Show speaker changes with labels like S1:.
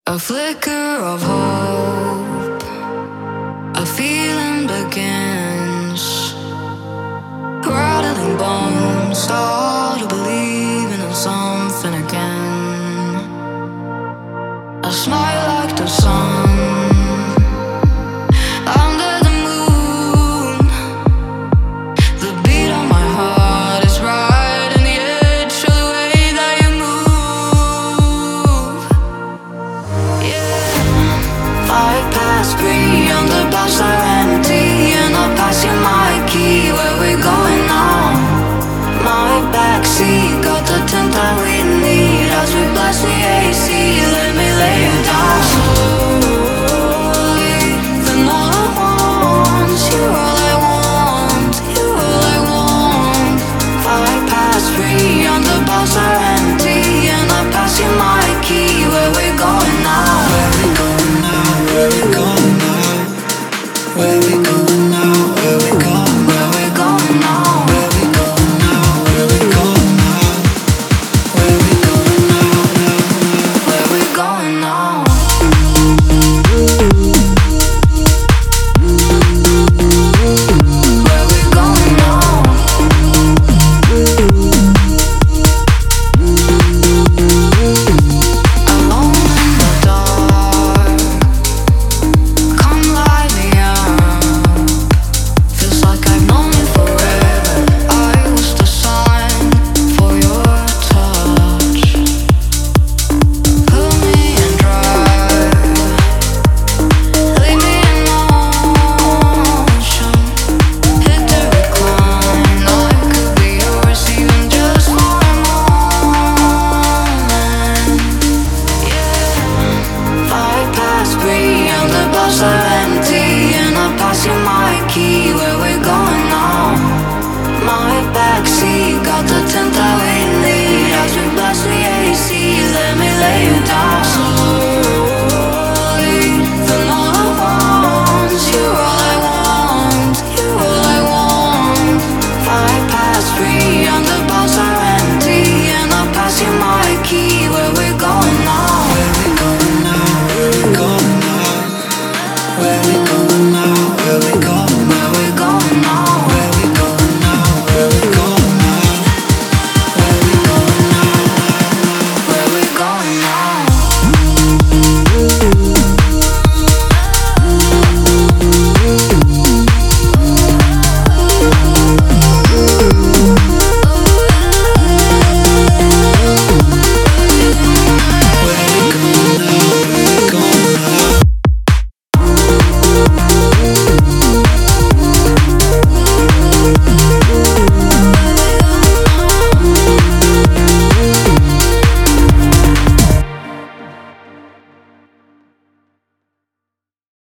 S1: A flicker of hope, a feeling begins. Rattling bones, start to believing in something again. I smile like the sun under the moon. The beat on my heart is right in the edge of the way that you move. Yeah, 5 past 3 on the bus.